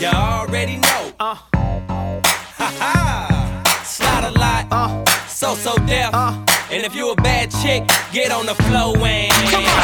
You already know. Ha ha. Slide a lot. So deaf. And if you a bad chick, get on the floor and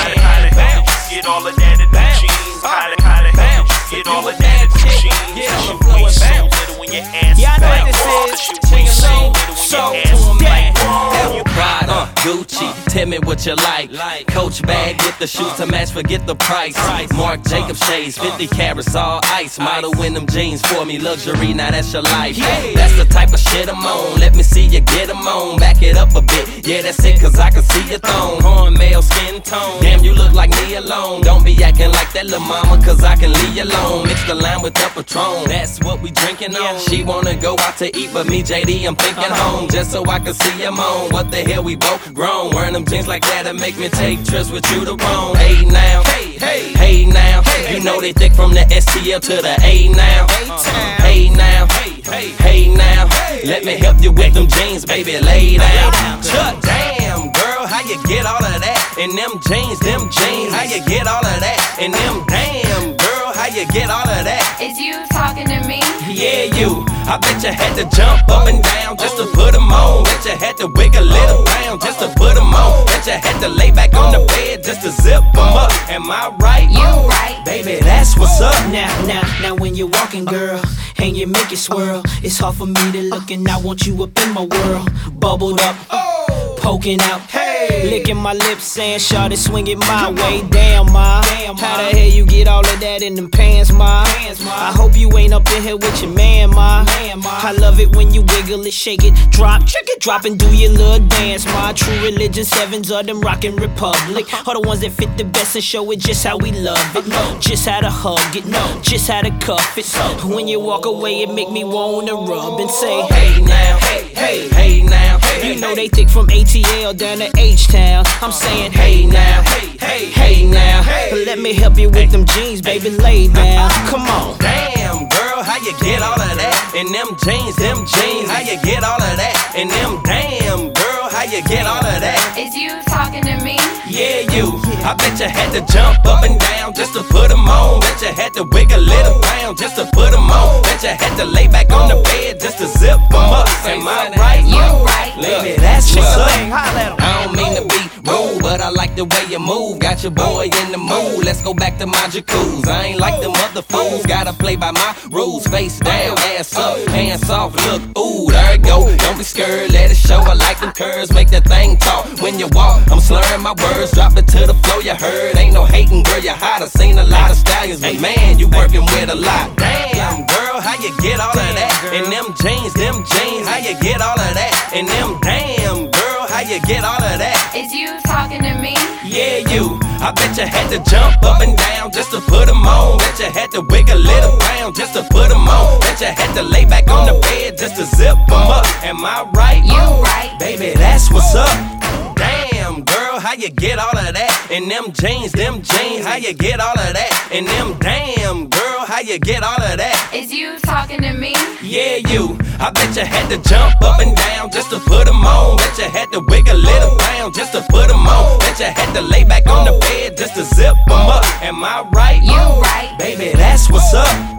bounce. Get all of that in the jeans. Bounce. Get If all you of a that bad in the chick, jeans. get on the You floor ain't and so bounce. little when your ass Yeah, I know what bounce. this is. Cause you Sing ain't so along. little when So your to ass 'em like, bounce. Prada, Gucci, tell me what you like. Coach bag with the shoes to match, forget the price. Marc Jacobs shades, 50 carats, all ice. Model in them jeans for me, luxury, now that's your life. That's the type of shit I'm on, let me see you get them on. Back it up a bit, yeah that's it cause I can see your thong. Cornmeal skin tone, damn you look like me alone. Don't be acting like that little mama cause I can leave you alone. Mix the lime with the Patron, that's what we drinking on. She wanna go out to eat but me JD I'm thinking home. Just so I can see him on, what the hell we both grown. Wearing them jeans like that and make me take trips with you to Rome. Hey now, hey now, you know they thick from the STL to the A now. Hey now, hey now, let me help you with them jeans, baby, lay down. Damn girl, how you get all of that? In them jeans, how you get all of that? In them damn girl, how you get all of that? Is you talking to me? Yeah, you. I bet you had to jump up and down just to put them on. Bet you had to wiggle it around just to put them on. Bet you had to lay back on the bed just to zip them up. Am I right? You right. Baby, that's what's up. Now when you're walking, girl, and you make it swirl, it's hard for me to look and I want you up in my world. Bubbled up, poking out, licking my lips saying, shawty swing it my way. Damn, ma, how the hell you get all of that in them pants, ma? I hope you ain't up in here with your man, ma. I love it when you wiggle it, shake it, drop and do your little dance, ma. True religion, sevens of them rockin' Republic, are the ones that fit the best and show it just how we love it. Just how to hug it, just how to cuff it. When you walk away, it make me wanna rub and say, Hey now, hey now. you know they thick from ATL down to H-Town. I'm saying, hey now, hey now. Let me help you with them jeans, baby, lay down. Come on. Damn girl, how you get all of that? In them jeans, how you get all of that? In them damn girl, how you get all of that? Is you talking to me? Yeah, you. I bet you had to jump up and down just to put them on. Bet you had to wiggle it around just to put them on. Bet you had to lay back on the bed just to zip them up. Am I right? You right. Baby, that's what's up. Holla at 'em. I don't mean to be rude, but I like the way you move. Got your boy in the mood. Let's go back to my jacuzzi. I ain't like them other fools. Gotta play by my rules. Face down, ass up, hands off. Look, ooh, there it go. Don't be scared, let it show. I like them curves, make that thing talk. When you walk, I'm slurring my words. Drop it to the floor, you heard. Ain't no hating, girl, you're hot. I seen a lot of stallions, but man, you working with a lot. Damn, girl, how you get all of that? In them jeans, how you get all of that? In them damn, girl, how you get all of that? Is you talking to me? Yeah, you. I bet you had to jump up and down just to put them on. Bet you had to wiggle it around just to put them on. Bet you had to lay back on the bed just to zip them up. Am I right? You right. Baby, that's what's up. Damn, girl, how you get all of that? In them jeans, how you get all of that? In them damn, girl, how you get all of that? Is you talking to me? Yeah, you. I bet you had to jump up and down just to put them on. Bet you had to wiggle it around just to put them on. Bet you had to lay back on the bed just to zip them up. Am I right? You right. Baby, that's what's up.